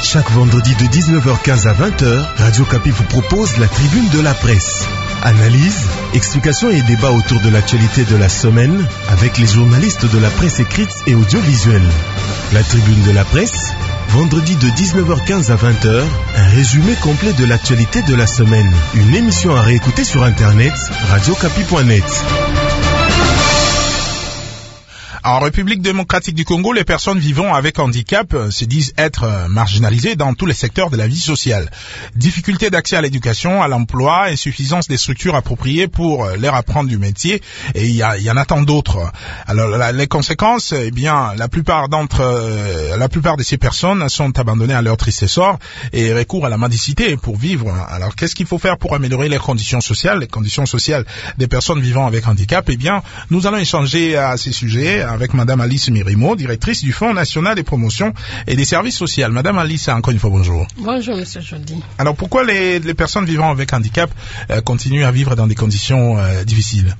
Chaque vendredi de 19h15 à 20h, Radio Kapi vous propose la tribune de la presse. Analyse, explications et débats autour de l'actualité de la semaine avec les journalistes de la presse écrite et audiovisuelle. La tribune de la presse, vendredi de 19h15 à 20h, un résumé complet de l'actualité de la semaine. Une émission à réécouter sur internet, radiokapi.net. En République démocratique du Congo, les personnes vivant avec handicap se disent être marginalisées dans tous les secteurs de la vie sociale. Difficulté d'accès à l'éducation, à l'emploi, insuffisance des structures appropriées pour leur apprendre du métier, et il y en a tant d'autres. Alors les conséquences, eh bien, la plupart de ces personnes sont abandonnées à leur triste sort et recourent à la mendicité pour vivre. Alors qu'est-ce qu'il faut faire pour améliorer les conditions sociales des personnes vivant avec handicap? Eh bien, nous allons échanger à ces sujets avec Madame Alice Mirimo, directrice du Fonds national des promotions et des services sociaux. Madame Alice, encore une fois, bonjour. Bonjour, Monsieur Jody. Alors, pourquoi les personnes vivant avec handicap continuent à vivre dans des conditions difficiles?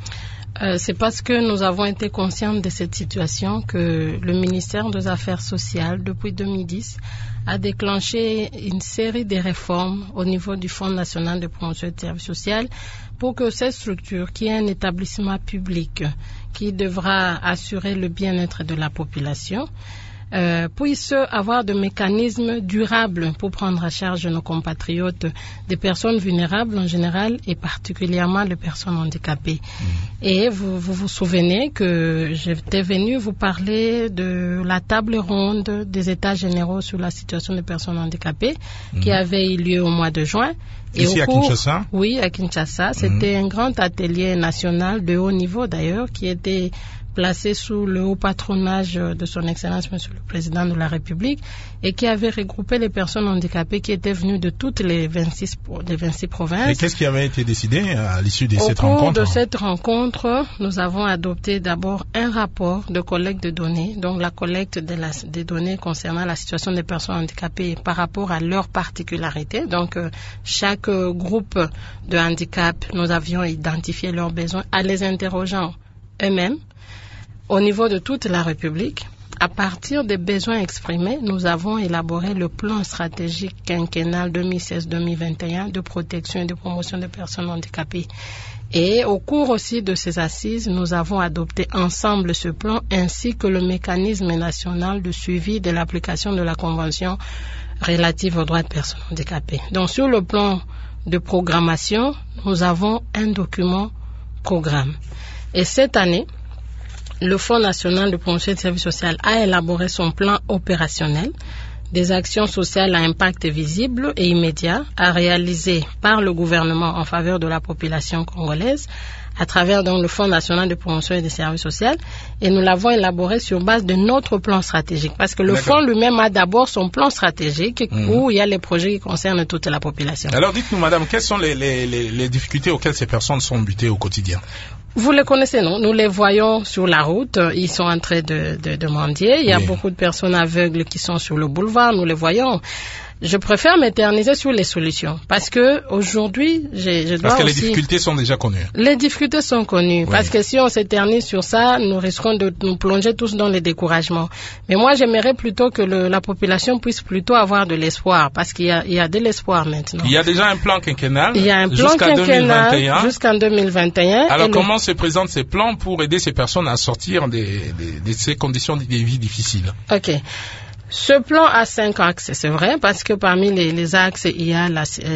C'est parce que nous avons été conscients de cette situation que le ministère des Affaires sociales, depuis 2010, a déclenché une série de réformes au niveau du Fonds national de promotion et de services sociaux pour que cette structure, qui est un établissement public qui devra assurer le bien-être de la population, puisse avoir des mécanismes durables pour prendre en charge nos compatriotes, des personnes vulnérables en général et particulièrement les personnes handicapées. Et vous souvenez que j'étais venue vous parler de la table ronde des États généraux sur la situation des personnes handicapées qui avait eu lieu au mois de juin. Ici à Kinshasa? Oui, à Kinshasa. C'était un grand atelier national de haut niveau d'ailleurs qui était placé sous le haut patronage de son Excellence Monsieur le Président de la République et qui avait regroupé les personnes handicapées qui étaient venues de toutes les 26 provinces. Et qu'est-ce qui avait été décidé à l'issue de cette rencontre? Au cours de cette rencontre, nous avons adopté d'abord un rapport de collecte de données, donc la collecte des données concernant la situation des personnes handicapées par rapport à leurs particularités. Donc, chaque groupe de handicap, nous avions identifié leurs besoins en les interrogeant eux-mêmes. Au niveau de toute la République, à partir des besoins exprimés, nous avons élaboré le plan stratégique quinquennal 2016-2021 de protection et de promotion des personnes handicapées. Et au cours aussi de ces assises, nous avons adopté ensemble ce plan ainsi que le mécanisme national de suivi de l'application de la Convention relative aux droits des personnes handicapées. Donc sur le plan de programmation, nous avons un document programme. Et cette année, le Fonds national de promotion et de services sociaux a élaboré son plan opérationnel des actions sociales à impact visible et immédiat à réaliser par le gouvernement en faveur de la population congolaise à travers donc le Fonds national de promotion et des services sociaux, et nous l'avons élaboré sur base de notre plan stratégique parce que le Fonds lui-même a d'abord son plan stratégique où il y a les projets qui concernent toute la population. Alors dites-nous madame, quelles sont les difficultés auxquelles ces personnes sont butées au quotidien? Vous les connaissez, non? Nous les voyons sur la route. Ils sont en train de mendier. Il y a beaucoup de personnes aveugles qui sont sur le boulevard. Nous les voyons. Je préfère m'éterniser sur les solutions parce que aujourd'hui, je dois parce que aussi... les difficultés sont déjà connues. Les difficultés sont connues parce que si on s'éternise sur ça, nous risquons de nous plonger tous dans le découragement. Mais moi, j'aimerais plutôt que la population puisse plutôt avoir de l'espoir parce qu'il y a de l'espoir maintenant. Il y a déjà un plan quinquennal. Il y a un plan quinquennal jusqu'en 2021. Alors comment se présentent ces plans pour aider ces personnes à sortir de ces conditions de vie difficiles? Ok. Ce plan a 5 axes, c'est vrai, parce que parmi les axes, il y a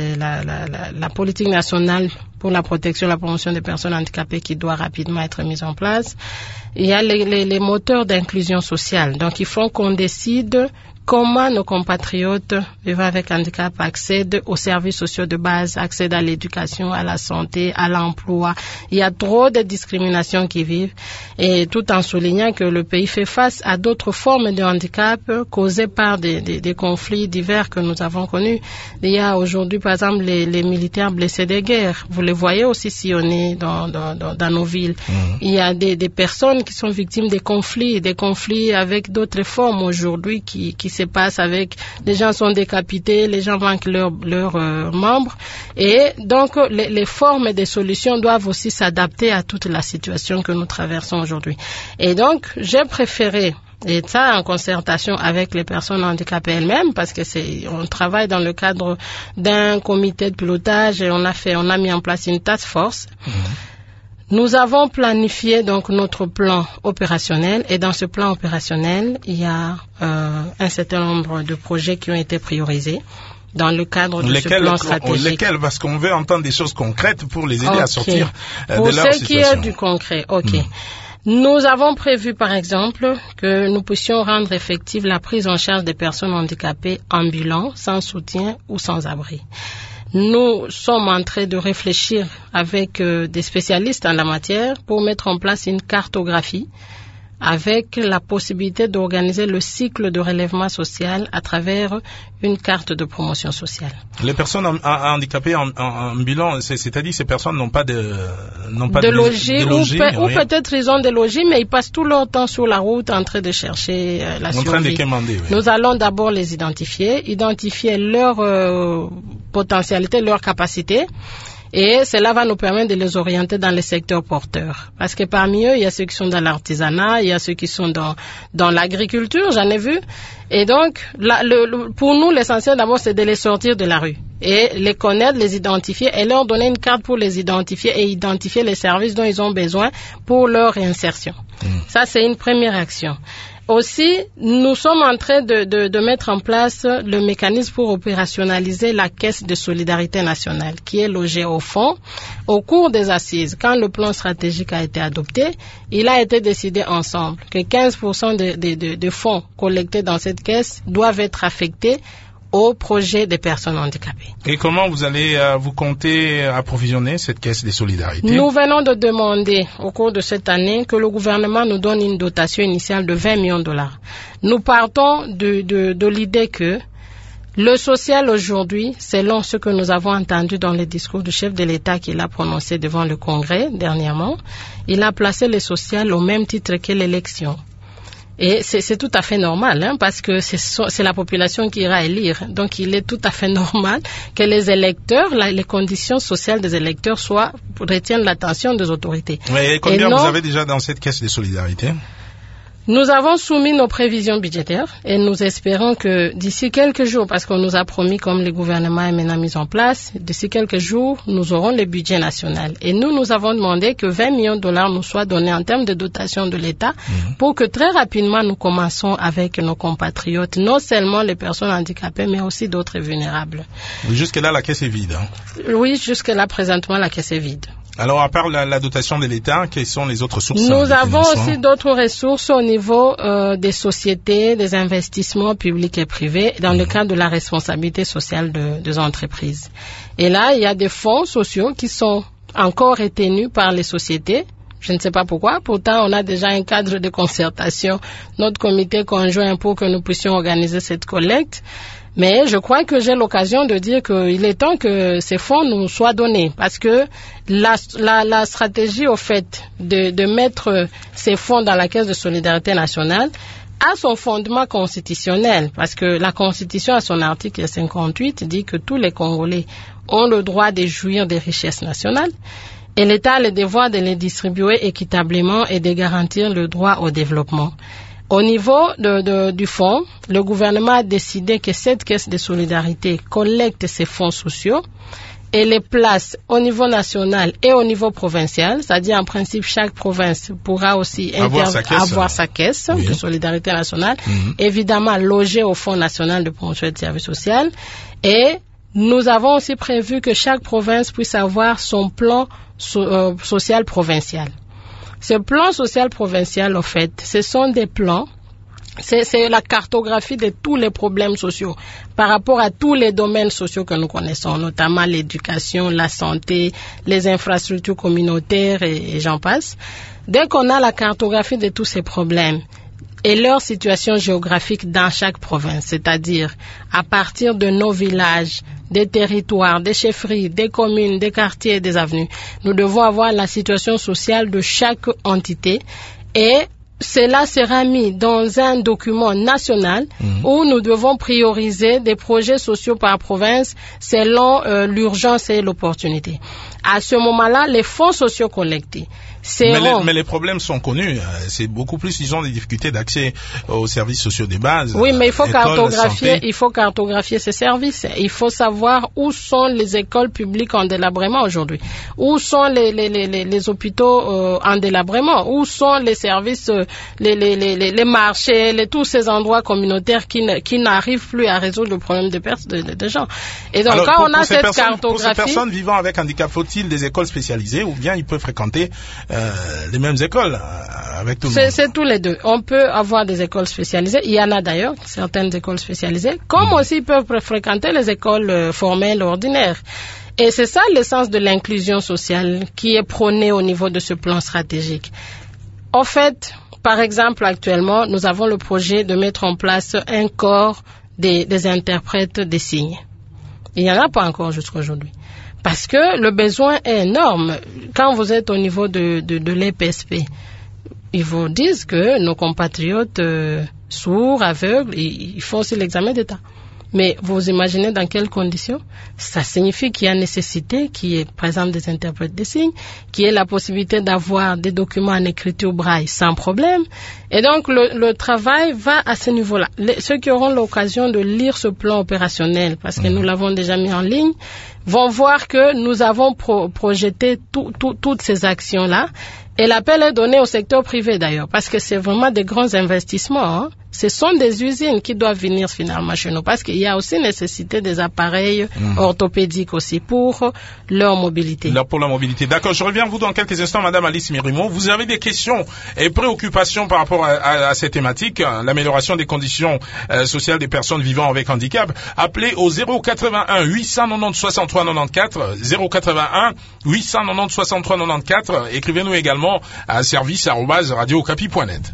la politique nationale pour la protection et la promotion des personnes handicapées qui doit rapidement être mise en place. Il y a les moteurs d'inclusion sociale. Donc, il faut qu'on décide comment nos compatriotes vivant avec handicap accèdent aux services sociaux de base, accèdent à l'éducation, à la santé, à l'emploi. Il y a trop de discriminations qui vivent, et tout en soulignant que le pays fait face à d'autres formes de handicap causées par des conflits divers que nous avons connus. Il y a aujourd'hui, par exemple, les militaires blessés de guerre. Vous les voyez aussi sillonner dans nos villes. Il y a des personnes qui sont victimes des conflits avec d'autres formes aujourd'hui qui se passe avec les gens sont décapités, les gens manquent leurs membres, et donc les formes et des solutions doivent aussi s'adapter à toute la situation que nous traversons aujourd'hui. Et donc j'ai préféré Et ça, en concertation avec les personnes handicapées elles-mêmes, parce que on travaille dans le cadre d'un comité de pilotage et on a mis en place une task force. Nous avons planifié donc notre plan opérationnel et dans ce plan opérationnel, il y a un certain nombre de projets qui ont été priorisés dans le cadre de ce plan stratégique. Lesquels? Parce qu'on veut entendre des choses concrètes pour les aider à sortir de leur situation. Pour ce qui est du concret, Nous avons prévu, par exemple, que nous puissions rendre effective la prise en charge des personnes handicapées ambulantes, sans soutien ou sans abri. Nous sommes en train de réfléchir avec des spécialistes en la matière pour mettre en place une cartographie avec la possibilité d'organiser le cycle de relèvement social à travers une carte de promotion sociale. Les personnes handicapées ambulants, c'est-à-dire ces personnes n'ont pas de logis, ou peut-être ils ont des logis, mais ils passent tout leur temps sur la route en train de chercher la survie. En train de quémander, oui. Nous allons d'abord les identifier leur potentialité, leur capacité. Et cela va nous permettre de les orienter dans les secteurs porteurs. Parce que parmi eux, il y a ceux qui sont dans l'artisanat, il y a ceux qui sont dans l'agriculture, j'en ai vu. Et donc, pour nous, l'essentiel d'abord, c'est de les sortir de la rue. Et les connaître, les identifier et leur donner une carte pour les identifier et identifier les services dont ils ont besoin pour leur réinsertion. Ça, c'est une première action. Aussi, nous sommes en train de mettre en place le mécanisme pour opérationnaliser la caisse de solidarité nationale qui est logée au fond. Au cours des assises, quand le plan stratégique a été adopté, il a été décidé ensemble que 15% de fonds collectés dans cette caisse doivent être affectés au projet des personnes handicapées. Et comment vous comptez approvisionner cette caisse de solidarité? Nous venons de demander au cours de cette année que le gouvernement nous donne une dotation initiale de 20 millions de dollars. Nous partons de l'idée que le social aujourd'hui, selon ce que nous avons entendu dans les discours du chef de l'État qu'il a prononcé devant le Congrès dernièrement, il a placé le social au même titre que l'élection. Et c'est tout à fait normal, parce que c'est la population qui ira élire. Donc, il est tout à fait normal que les électeurs, les conditions sociales des électeurs retiennent l'attention des autorités. Mais et combien vous avez déjà dans cette caisse de solidarité? Nous avons soumis nos prévisions budgétaires et nous espérons que d'ici quelques jours, parce qu'on nous a promis, comme le gouvernement est maintenant mis en place, d'ici quelques jours, nous aurons le budget national. Et nous avons demandé que 20 millions de dollars nous soient donnés en termes de dotation de l'État pour que très rapidement nous commençons avec nos compatriotes, non seulement les personnes handicapées, mais aussi d'autres vulnérables. Jusque-là, la caisse est vide. Oui, jusque-là, présentement, la caisse est vide. Alors, à part la dotation de l'État, quelles sont les autres sources? Nous avons aussi d'autres ressources au niveau des sociétés, des investissements publics et privés dans le cadre de la responsabilité sociale des entreprises. Et là, il y a des fonds sociaux qui sont encore retenus par les sociétés. Je ne sais pas pourquoi. Pourtant, on a déjà un cadre de concertation, notre comité conjoint pour que nous puissions organiser cette collecte. Mais je crois que j'ai l'occasion de dire qu'il est temps que ces fonds nous soient donnés parce que la stratégie au fait de mettre ces fonds dans la caisse de solidarité nationale a son fondement constitutionnel parce que la Constitution à son article 58 dit que tous les Congolais ont le droit de jouir des richesses nationales et l'État a le devoir de les distribuer équitablement et de garantir le droit au développement. Au niveau du fonds, le gouvernement a décidé que cette caisse de solidarité collecte ces fonds sociaux et les place au niveau national et au niveau provincial, c'est-à-dire en principe chaque province pourra aussi avoir sa caisse de solidarité nationale, évidemment logée au Fonds national de promotion et de services sociaux. Et nous avons aussi prévu que chaque province puisse avoir son plan social provincial. Ce plan social provincial, en fait, ce sont des plans, c'est la cartographie de tous les problèmes sociaux par rapport à tous les domaines sociaux que nous connaissons, notamment l'éducation, la santé, les infrastructures communautaires et j'en passe. Dès qu'on a la cartographie de tous ces problèmes et leur situation géographique dans chaque province, c'est-à-dire à partir de nos villages, des territoires, des chefferies, des communes, des quartiers, des avenues. Nous devons avoir la situation sociale de chaque entité et cela sera mis dans un document national où nous devons prioriser des projets sociaux par province selon l'urgence et l'opportunité. À ce moment-là, les fonds sociaux collectés mais les problèmes sont connus. C'est beaucoup plus, ils ont des difficultés d'accès aux services sociaux de base. Oui, mais il faut cartographier ces services. Il faut savoir où sont les écoles publiques en délabrement aujourd'hui, où sont les hôpitaux en délabrement, où sont les services, les marchés, tous ces endroits communautaires qui n'arrivent plus à résoudre le problème des gens. Et donc, quand on a cette cartographie... Pour ces personnes vivant avec handicap, faut-il des écoles spécialisées ou bien ils peuvent fréquenter les mêmes écoles avec tout le monde? C'est tous les deux. On peut avoir des écoles spécialisées. Il y en a d'ailleurs, certaines écoles spécialisées, comme aussi ils peuvent fréquenter les écoles formelles ordinaires. Et c'est ça l'essence de l'inclusion sociale qui est prônée au niveau de ce plan stratégique. En fait, par exemple, actuellement, nous avons le projet de mettre en place un corps des interprètes des signes. Il n'y en a pas encore jusqu'à aujourd'hui. Parce que le besoin est énorme. Quand vous êtes au niveau de l'EPSP, ils vous disent que nos compatriotes sourds, aveugles, ils font aussi l'examen d'État. Mais vous imaginez dans quelles conditions? Ça signifie qu'il y a nécessité, qu'il y ait, par exemple, des interprètes des signes, qu'il y ait la possibilité d'avoir des documents en écriture braille sans problème. Et donc, le travail va à ce niveau-là. Ceux qui auront l'occasion de lire ce plan opérationnel, parce que nous l'avons déjà mis en ligne, vont voir que nous avons projeté toutes ces actions-là. Et l'appel est donné au secteur privé d'ailleurs, parce que c'est vraiment des grands investissements. Hein. Ce sont des usines qui doivent venir finalement chez nous, parce qu'il y a aussi nécessité des appareils orthopédiques aussi pour leur mobilité. Pour la mobilité. D'accord, je reviens à vous dans quelques instants, Madame Alice Mirimo. Vous avez des questions et préoccupations par rapport à cette thématique, l'amélioration des conditions sociales des personnes vivant avec handicap. Appelez au 081 890 63 94, 081 890 63 94. Écrivez-nous également à service@radiocapi.net.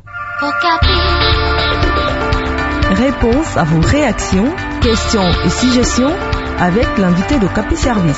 Réponse à vos réactions, questions et suggestions avec l'invité de Capi Service.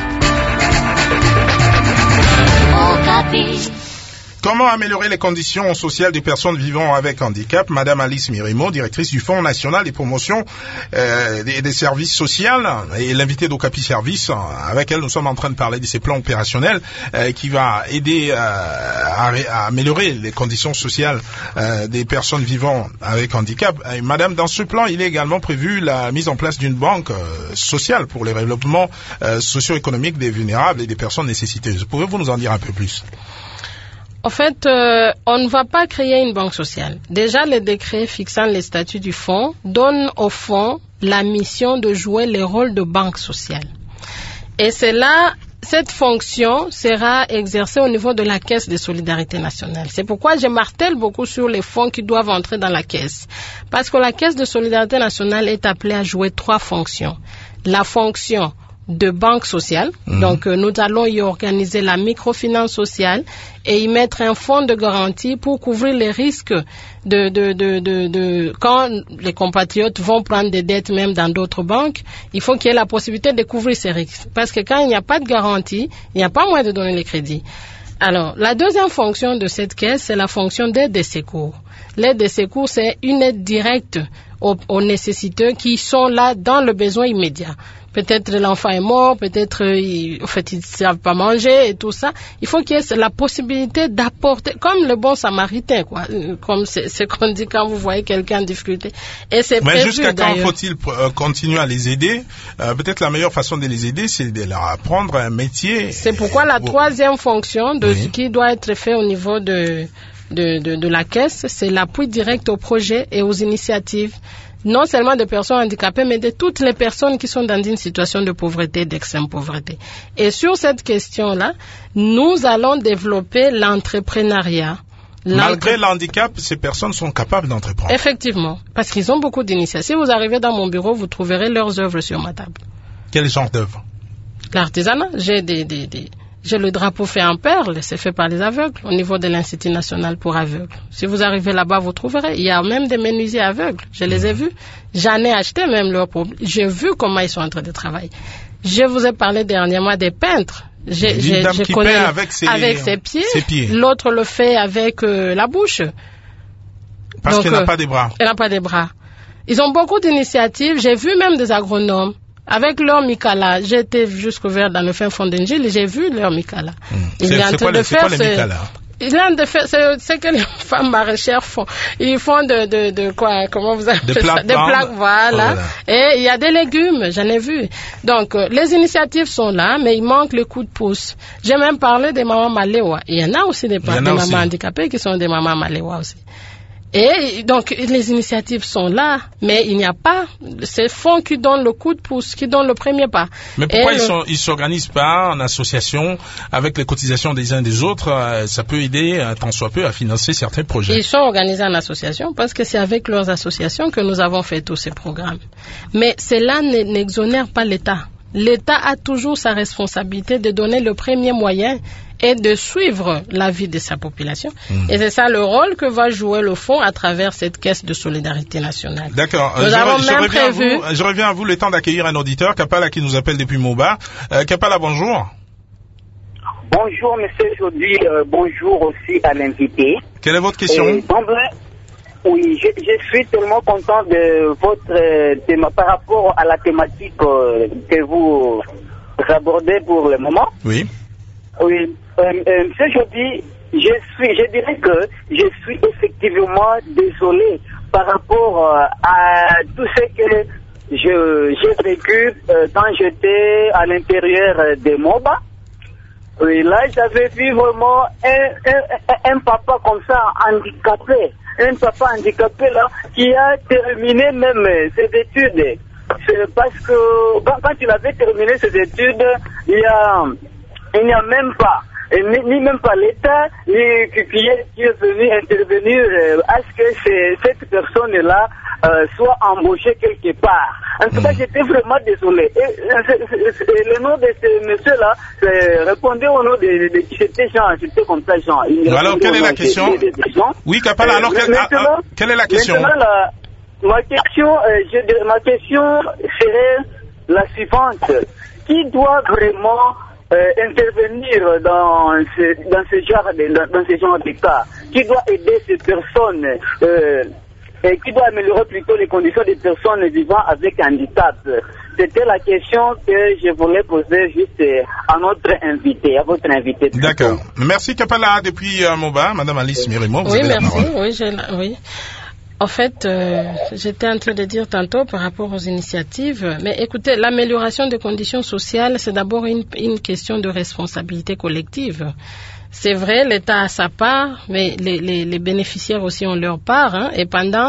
Comment améliorer les conditions sociales des personnes vivant avec handicap? Madame Alice Mirimo, directrice du Fonds national des promotions des services sociaux, et l'invité d'Ocapi Service, avec elle nous sommes en train de parler de ces plans opérationnels qui va aider à améliorer les conditions sociales des personnes vivant avec handicap. Et madame, dans ce plan, il est également prévu la mise en place d'une banque sociale pour le développement socio-économique des vulnérables et des personnes nécessiteuses. Pouvez-vous nous en dire un peu plus? En fait, on ne va pas créer une banque sociale. Déjà, le décret fixant les statuts du fonds donne au fonds la mission de jouer le rôle de banque sociale. Et c'est là, cette fonction sera exercée au niveau de la Caisse de solidarité nationale. C'est pourquoi je martèle beaucoup sur les fonds qui doivent entrer dans la Caisse. Parce que la Caisse de solidarité nationale est appelée à jouer 3 fonctions. La fonction de banque sociale. Donc, nous allons y organiser la microfinance sociale et y mettre un fonds de garantie pour couvrir les risques quand les compatriotes vont prendre des dettes même dans d'autres banques. Il faut qu'il y ait la possibilité de couvrir ces risques. Parce que quand il n'y a pas de garantie, il n'y a pas moyen de donner les crédits. Alors, la deuxième fonction de cette caisse, c'est la fonction d'aide des secours. L'aide des secours, c'est une aide directe aux nécessiteux qui sont là dans le besoin immédiat. Peut-être l'enfant est mort, peut-être ils ne savent pas manger et tout ça. Il faut qu'il y ait la possibilité d'apporter, comme le bon samaritain, quoi. Comme c'est ce qu'on dit quand vous voyez quelqu'un en difficulté. Et c'est prévu, jusqu'à quand faut-il continuer à les aider? Peut-être la meilleure façon de les aider, c'est de leur apprendre un métier. C'est pourquoi la troisième fonction qui doit être fait au niveau de la caisse, c'est l'appui direct aux projets et aux initiatives, non seulement des personnes handicapées, mais de toutes les personnes qui sont dans une situation de pauvreté, d'extrême pauvreté. Et sur cette question-là, nous allons développer l'entrepreneuriat. Malgré le handicap, ces personnes sont capables d'entreprendre. Effectivement, parce qu'ils ont beaucoup d'initiatives. Si vous arrivez dans mon bureau, vous trouverez leurs œuvres sur ma table. Quel genre d'œuvres? L'artisanat. J'ai le drapeau fait en perles, c'est fait par les aveugles au niveau de l'Institut national pour aveugles. Si vous arrivez là-bas, vous trouverez. Il y a même des menuisiers aveugles. Je les ai vus. J'en ai acheté même leurs produits. J'ai vu comment ils sont en train de travailler. Je vous ai parlé dernièrement des peintres. J'ai connu avec ses pieds. L'autre le fait avec la bouche. Parce qu'elle n'a pas des bras. Elle n'a pas des bras. Ils ont beaucoup d'initiatives. J'ai vu même des agronomes Avec leur Mikala, j'étais jusqu'au vers dans le fin fond d'Engil et j'ai vu leur Mikala. C'est quoi les Mikala? C'est que les femmes maraîchères font. Ils font de quoi, comment vous appelez ça? Des plaques, voilà. Et il y a des légumes, j'en ai vu. Donc, les initiatives sont là, mais il manque le coup de pouce. J'ai même parlé des mamans maléwa. Il y en a aussi des mamans handicapées qui sont des mamans maléwa aussi. Et donc, les initiatives sont là, mais il n'y a pas ces fonds qui donnent le coup de pouce, qui donnent le premier pas. Mais pourquoi ils s'organisent pas en association avec les cotisations des uns et des autres? Ça peut aider, tant soit peu, à financer certains projets. Ils sont organisés en association parce que c'est avec leurs associations que nous avons fait tous ces programmes. Mais cela n'exonère pas l'État. L'État a toujours sa responsabilité de donner le premier moyen et de suivre la vie de sa population. Et c'est ça le rôle que va jouer le fonds à travers cette caisse de solidarité nationale. D'accord. Je reviens à vous le temps d'accueillir un auditeur, Kapala, qui nous appelle depuis Moba. Kapala, bonjour. Bonjour, monsieur Jody. Bonjour aussi à l'invité. Quelle est votre question? Oui, je suis tellement content de votre thème par rapport à la thématique que vous abordez pour le moment. Oui. Oui, monsieur Jody, je dirais que je suis effectivement désolé par rapport à tout ce que j'ai vécu quand j'étais à l'intérieur de Moba. Oui, là, j'avais vu vraiment un papa comme ça, handicapé. Un papa handicapé, là, qui a terminé même ses études. C'est parce que, quand il avait terminé ses études, il n'y a même pas, ni même pas l'État, qui est venu intervenir à ce que cette personne-là soit embauchée quelque part. En tout cas, j'étais vraiment désolé. Et le nom de ce monsieur-là, répondait au nom de c'était Jean, c'était comme ça, Jean. Alors, quelle est la question? Oui, Kapala, alors quelle est la question? Ma question serait la suivante. Qui doit vraiment intervenir dans ce genre de cas? Qui doit aider ces personnes et qui doit améliorer plutôt les conditions des personnes vivant avec handicap? C'était la question que je voulais poser juste à votre invité. D'accord. Merci Kapala depuis Moba, Madame Alice Mirimo. Oui, merci. Oui. En fait, j'étais en train de dire tantôt par rapport aux initiatives, mais écoutez, l'amélioration des conditions sociales, c'est d'abord une question de responsabilité collective. C'est vrai, l'État a sa part, mais les bénéficiaires aussi ont leur part. Hein, et pendant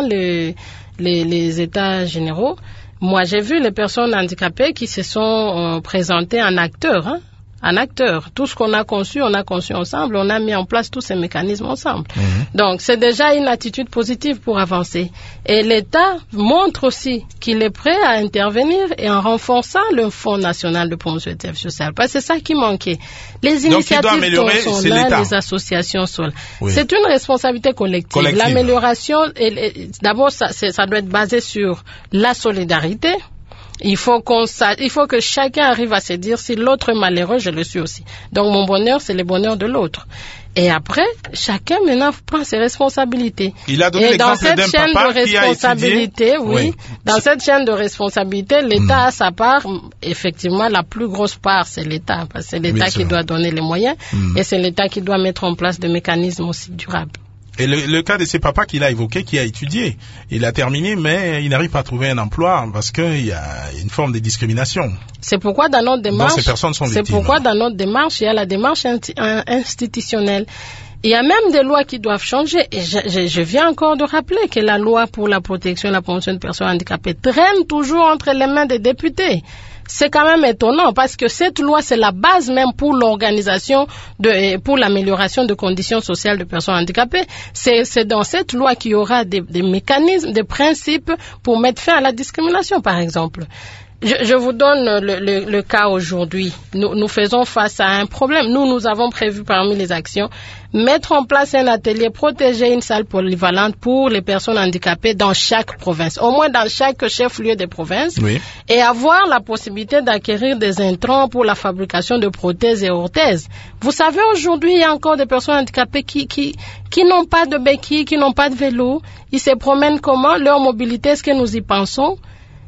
les États généraux, moi j'ai vu les personnes handicapées qui se sont présentées en acteurs. Hein, en acteur. Tout ce qu'on a conçu ensemble, on a mis en place tous ces mécanismes ensemble. Donc, c'est déjà une attitude positive pour avancer. Et l'État montre aussi qu'il est prêt à intervenir et en renforçant le Fonds national de promotion des services sociaux. Parce que c'est ça qui manquait. Les initiatives sont là, les associations sont là. Oui. C'est une responsabilité collective. L'amélioration, d'abord, ça doit être basé sur la solidarité. Il faut que chacun arrive à se dire si l'autre est malheureux, je le suis aussi. Donc mon bonheur, c'est le bonheur de l'autre. Et après, chacun maintenant prend ses responsabilités. Il a donné l'exemple d'un papa qui a étudié. Oui. Dans cette chaîne de responsabilité, l'État a sa part. Effectivement, la plus grosse part, c'est l'État. Parce que c'est l'État qui doit donner les moyens et c'est l'État qui doit mettre en place des mécanismes aussi durables. Et le cas de ces papas qu'il a évoqué, qui a étudié, il a terminé, mais il n'arrive pas à trouver un emploi parce qu'il y a une forme de discrimination. C'est pourquoi dans notre démarche, ces personnes sont victimes. C'est pourquoi dans notre démarche, il y a la démarche institutionnelle. Il y a même des lois qui doivent changer. Et je viens encore de rappeler que la loi pour la protection et la promotion des personnes handicapées traîne toujours entre les mains des députés. C'est quand même étonnant parce que cette loi, c'est la base même pour l'organisation pour l'amélioration des conditions sociales de personnes handicapées. C'est dans cette loi qu'il y aura des mécanismes, des principes pour mettre fin à la discrimination, par exemple. Je vous donne le cas aujourd'hui. Nous faisons face à un problème. Nous avons prévu parmi les actions mettre en place un atelier, protéger une salle polyvalente pour les personnes handicapées dans chaque province, au moins dans chaque chef-lieu de province, et avoir la possibilité d'acquérir des intrants pour la fabrication de prothèses et orthèses. Vous savez, aujourd'hui, il y a encore des personnes handicapées qui n'ont pas de béquilles, qui n'ont pas de vélo. Ils se promènent comment? Leur mobilité, est-ce que nous y pensons?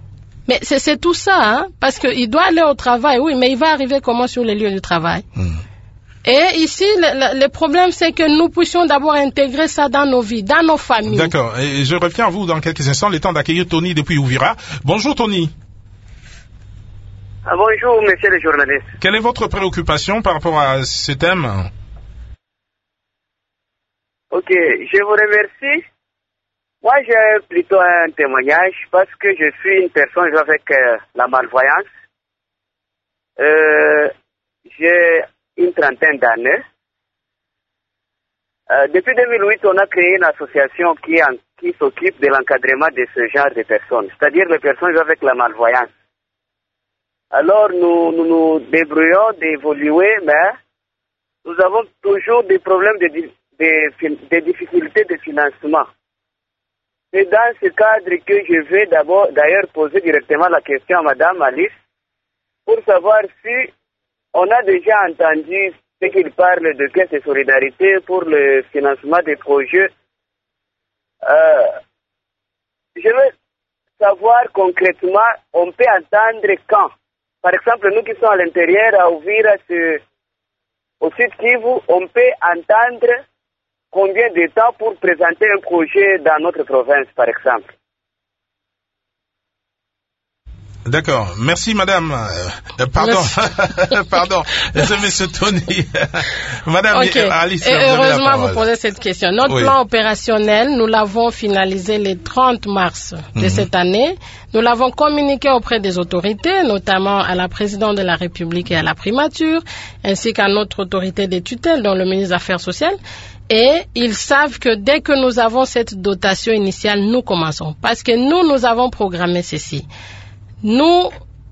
Mais c'est tout ça, hein, parce qu'il doit aller au travail, oui, mais il va arriver comment sur les lieux de travail? Et ici, le problème, c'est que nous puissions d'abord intégrer ça dans nos vies, dans nos familles. D'accord. Et je reviens à vous dans quelques instants, le temps d'accueillir Tony depuis Ouvira. Bonjour Tony. Bonjour, monsieur le journaliste. Quelle est votre préoccupation par rapport à ce thème? Ok, je vous remercie. Moi, j'ai plutôt un témoignage parce que je suis une personne avec la malvoyance. J'ai une trentaine d'années. Depuis 2008, on a créé une association qui s'occupe de l'encadrement de ce genre de personnes, c'est-à-dire les personnes avec la malvoyance. Alors, nous nous débrouillons d'évoluer, mais nous avons toujours des problèmes de difficultés de financement. C'est dans ce cadre que je vais d'ailleurs poser directement la question à Madame Alice pour savoir si on a déjà entendu ce qu'il parle de caisse de solidarité pour le financement des projets. Je veux savoir concrètement, on peut entendre quand. Par exemple, nous qui sommes à l'intérieur, à Ouvira, au Sud Kivu, on peut entendre combien de temps pour présenter un projet dans notre province, par exemple. D'accord. Merci, madame. Pardon. Pardon. C'est monsieur Tony. Madame Alice. Et heureusement, vous posez cette question. Notre plan opérationnel, nous l'avons finalisé le 30 mars de cette année. Nous l'avons communiqué auprès des autorités, notamment à la présidente de la République et à la primature, ainsi qu'à notre autorité des tutelles, dont le ministre des Affaires sociales. Et ils savent que dès que nous avons cette dotation initiale, nous commençons. Parce que nous avons programmé ceci. Nous,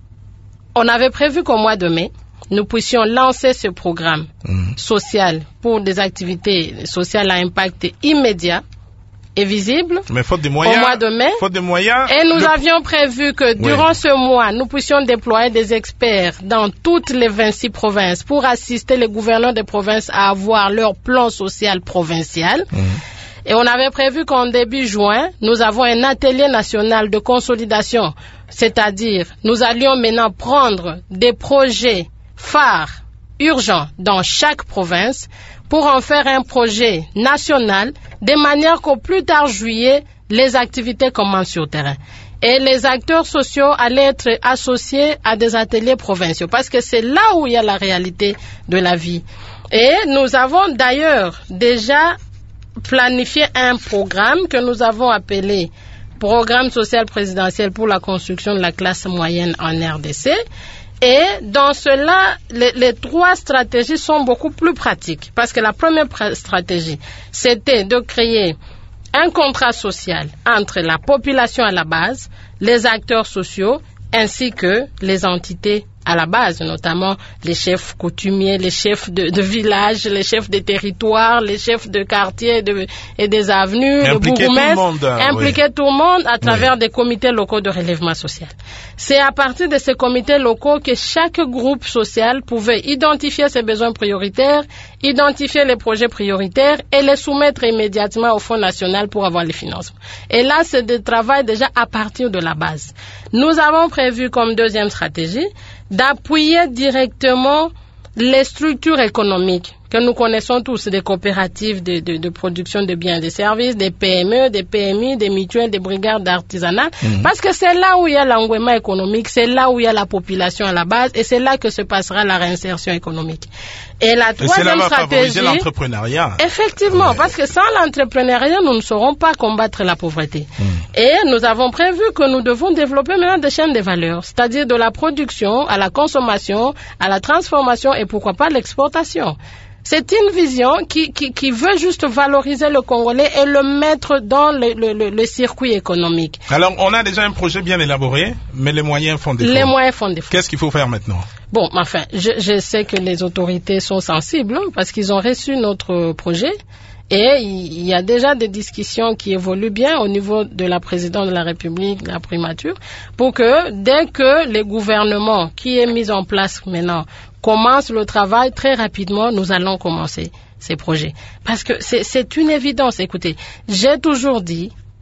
on avait prévu qu'au mois de mai, nous puissions lancer ce programme social pour des activités sociales à impact immédiat et visible. Mais faute de moyens. Au mois de mai. Faute de moyens. Et nous avions prévu que durant ce mois, nous puissions déployer des experts dans toutes les 26 provinces pour assister les gouverneurs des provinces à avoir leur plan social provincial. Et on avait prévu qu'en début juin, nous avons un atelier national de consolidation. C'est-à-dire, nous allions maintenant prendre des projets phares, urgents, dans chaque province pour en faire un projet national, de manière qu'au plus tard juillet, les activités commencent sur le terrain. Et les acteurs sociaux allaient être associés à des ateliers provinciaux, parce que c'est là où il y a la réalité de la vie. Et nous avons d'ailleurs déjà planifié un programme que nous avons appelé Programme social présidentiel pour la construction de la classe moyenne en RDC. Et dans cela, les trois stratégies sont beaucoup plus pratiques. Parce que la première stratégie, c'était de créer un contrat social entre la population à la base, les acteurs sociaux, ainsi que les entités à la base, notamment les chefs coutumiers, les chefs de village, les chefs de territoire, les chefs de quartier et des avenues, le bourgmestre, impliquer tout le monde à travers des comités locaux de relèvement social. C'est à partir de ces comités locaux que chaque groupe social pouvait identifier ses besoins prioritaires, identifier les projets prioritaires et les soumettre immédiatement au Fonds national pour avoir les financements. Et là, c'est du travail déjà à partir de la base. Nous avons prévu comme deuxième stratégie d'appuyer directement les structures économiques que nous connaissons tous, des coopératives de production de biens et de services, des PME, des PMI, des mutuelles, des brigades d'artisanat, parce que c'est là où il y a l'engouement économique, c'est là où il y a la population à la base, et c'est là que se passera la réinsertion économique. Et la troisième stratégie, favoriser l'entrepreneuriat. Effectivement, parce que sans l'entrepreneuriat, nous ne saurons pas combattre la pauvreté. Et nous avons prévu que nous devons développer maintenant des chaînes de valeur, c'est-à-dire de la production à la consommation, à la transformation et pourquoi pas l'exportation. C'est une vision qui veut juste valoriser le Congolais et le mettre dans le circuit économique. Alors, on a déjà un projet bien élaboré, mais les moyens font défaut. Les moyens font défaut. Qu'est-ce qu'il faut faire maintenant? Bon, enfin, je sais que les autorités sont sensibles parce qu'ils ont reçu notre projet. Et il y a déjà des discussions qui évoluent bien au niveau de la présidente de la République, de la primature, pour que dès que le gouvernement qui est mis en place maintenant commence le travail, très rapidement, nous allons commencer ces projets. Parce que c'est une évidence. Écoutez, j'ai toujours dit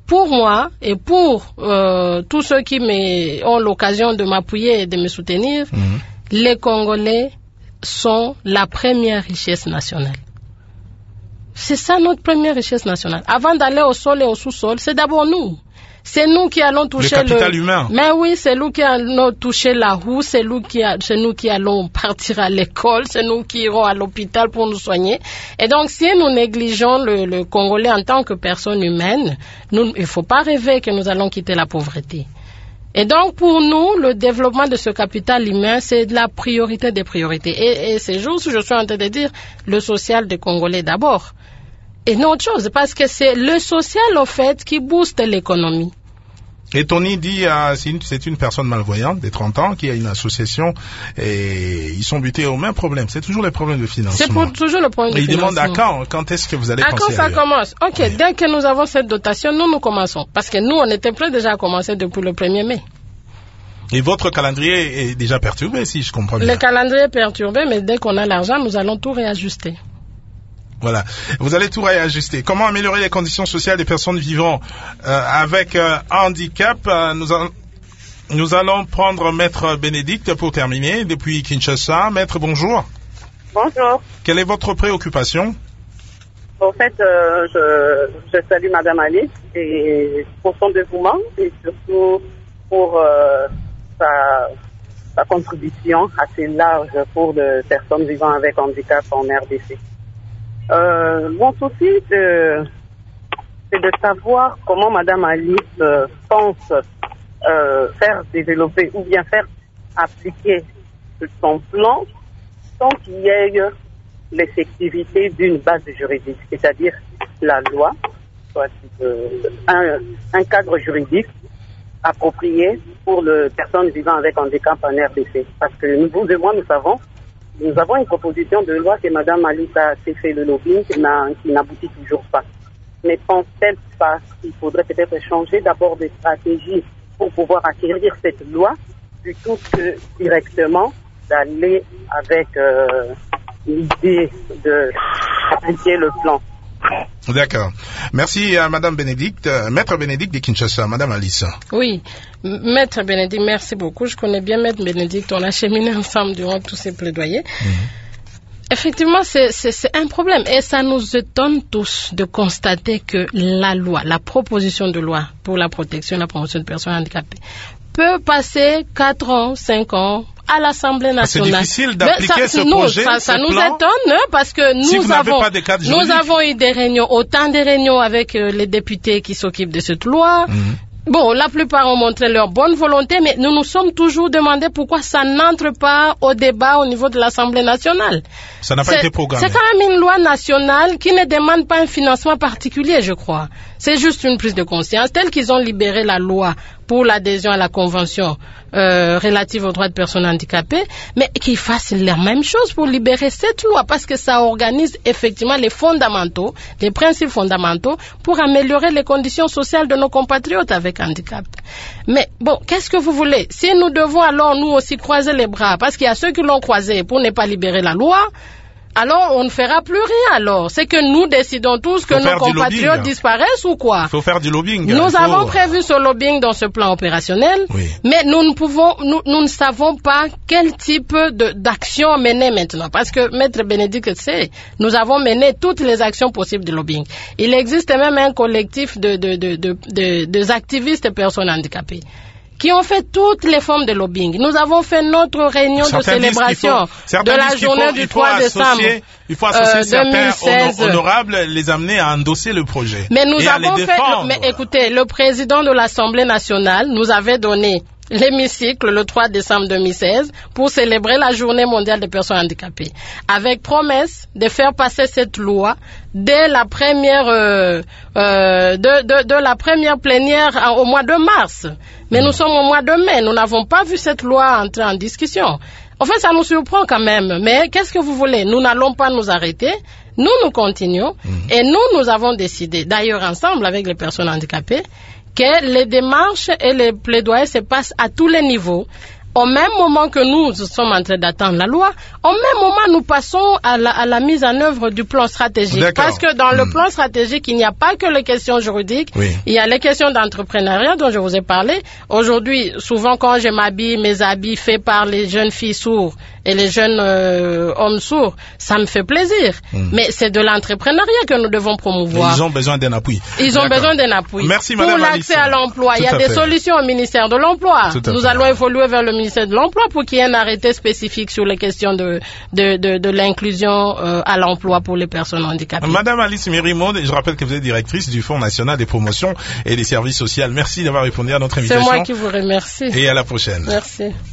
pour moi et pour tous ceux qui ont l'occasion de m'appuyer et de me soutenir, les Congolais sont la première richesse nationale. C'est ça notre première richesse nationale. Avant d'aller au sol et au sous-sol, c'est d'abord nous. C'est nous qui allons toucher le capital humain. Mais oui, c'est nous qui allons toucher la roue, c'est nous qui allons partir à l'école, c'est nous qui irons à l'hôpital pour nous soigner. Et donc, si nous négligeons le Congolais en tant que personne humaine, il ne faut pas rêver que nous allons quitter la pauvreté. Et donc, pour nous, le développement de ce capital humain, c'est de la priorité des priorités. Et c'est juste, je suis en train de dire, le social des Congolais d'abord. Et non autre chose, parce que c'est le social, au fait, qui booste l'économie. Et Tony dit, c'est une personne malvoyante de 30 ans qui a une association et ils sont butés au même problème. C'est toujours les problèmes de financement. C'est toujours le problème de financement. Ils demandent quand est-ce que vous allez penser à quand ça commence? Ok, oui. Dès que nous avons cette dotation, nous commençons. Parce que nous, on était prêts déjà à commencer depuis le 1er mai. Et votre calendrier est déjà perturbé, si je comprends bien. Le calendrier est perturbé, mais dès qu'on a l'argent, nous allons tout réajuster. Voilà. Vous allez tout réajuster. Comment améliorer les conditions sociales des personnes vivant avec handicap? Nous allons prendre Maître Bénédicte pour terminer depuis Kinshasa. Maître, bonjour. Bonjour. Quelle est votre préoccupation? En fait, je salue Madame Alice et pour son dévouement et surtout pour sa contribution assez large pour les personnes vivant avec handicap en RDC. Mon souci, c'est de savoir comment Madame Alice pense faire développer ou bien faire appliquer son plan sans qu'il y ait l'effectivité d'une base juridique, c'est-à-dire la loi, soit un cadre juridique approprié pour les personnes vivant avec handicap en RDC. Parce que vous et moi, nous avons une proposition de loi que Mme Alice a fait le lobbying qui n'aboutit toujours pas. Mais pense-t-elle pas qu'il faudrait peut-être changer d'abord de stratégie pour pouvoir acquérir cette loi plutôt que directement d'aller avec l'idée d'appliquer le plan? D'accord. Merci à Madame Bénédicte, Maître Bénédicte de Kinshasa. Madame Alice. Oui, Maître Bénédicte, merci beaucoup. Je connais bien Maître Bénédicte, on a cheminé ensemble durant tous ces plaidoyers. Effectivement, c'est un problème et ça nous étonne tous de constater que la proposition de loi pour la protection et la promotion de personnes handicapées peut passer 4 ans, 5 ans à l'Assemblée nationale. C'est difficile d'appliquer ce projet, ça nous étonne parce que nous avons eu des réunions, autant de réunions avec les députés qui s'occupent de cette loi. Bon, la plupart ont montré leur bonne volonté, mais nous nous sommes toujours demandé pourquoi ça n'entre pas au débat au niveau de l'Assemblée nationale. Ça n'a pas été programmé. C'est quand même une loi nationale qui ne demande pas un financement particulier, je crois. C'est juste une prise de conscience, telle qu'ils ont libéré la loi pour l'adhésion à la Convention relative aux droits de personnes handicapées, mais qu'ils fassent la même chose pour libérer cette loi, parce que ça organise effectivement les fondamentaux, les principes fondamentaux pour améliorer les conditions sociales de nos compatriotes avec handicap. Mais bon, qu'est-ce que vous voulez? Si nous devons alors nous aussi croiser les bras, parce qu'il y a ceux qui l'ont croisé pour ne pas libérer la loi, alors on ne fera plus rien alors. C'est que nous décidons tous que nos compatriotes disparaissent ou quoi? Il faut faire du lobbying. Nous avons prévu ce lobbying dans ce plan opérationnel, mais nous ne savons pas quel type d'action mener maintenant. Parce que Maître Bénédicte sait, nous avons mené toutes les actions possibles de lobbying. Il existe même un collectif de activistes personnes handicapées qui ont fait toutes les formes de lobbying. Nous avons fait notre réunion de célébration de la journée du 3 décembre. Il faut associer certains honorables, les amener à endosser le projet. Mais nous avons fait, mais écoutez, le président de l'Assemblée nationale nous avait donné l'hémicycle le 3 décembre 2016 pour célébrer la journée mondiale des personnes handicapées, avec promesse de faire passer cette loi dès la première de la première plénière au mois de mars. Mais nous sommes au mois de mai, nous n'avons pas vu cette loi entrer en discussion. En fait, ça nous surprend quand même. Mais qu'est-ce que vous voulez? Nous n'allons pas nous arrêter. Nous continuons. Et nous avons décidé, d'ailleurs ensemble avec les personnes handicapées, que les démarches et les plaidoyers se passent à tous les niveaux, au même moment que nous sommes en train d'attendre la loi, au même moment nous passons à la mise en œuvre du plan stratégique. Parce que dans le plan stratégique, il n'y a pas que les questions juridiques, il y a les questions d'entrepreneuriat dont je vous ai parlé. Aujourd'hui, souvent quand je m'habille, mes habits faits par les jeunes filles sourdes et les jeunes hommes sourds, ça me fait plaisir. Mais c'est de l'entrepreneuriat que nous devons promouvoir. Ils ont besoin d'un appui. Ils ont besoin d'un appui. Merci, pour l'accès à l'emploi, il y a des solutions au ministère de l'Emploi. Nous allons évoluer vers le ministère de l'Emploi pour qu'il y ait un arrêté spécifique sur les questions de l'inclusion à l'emploi pour les personnes handicapées. Madame Alice Mirimo, je rappelle que vous êtes directrice du Fonds national des promotions et des services sociaux. Merci d'avoir répondu à notre invitation. C'est moi qui vous remercie. Et à la prochaine. Merci.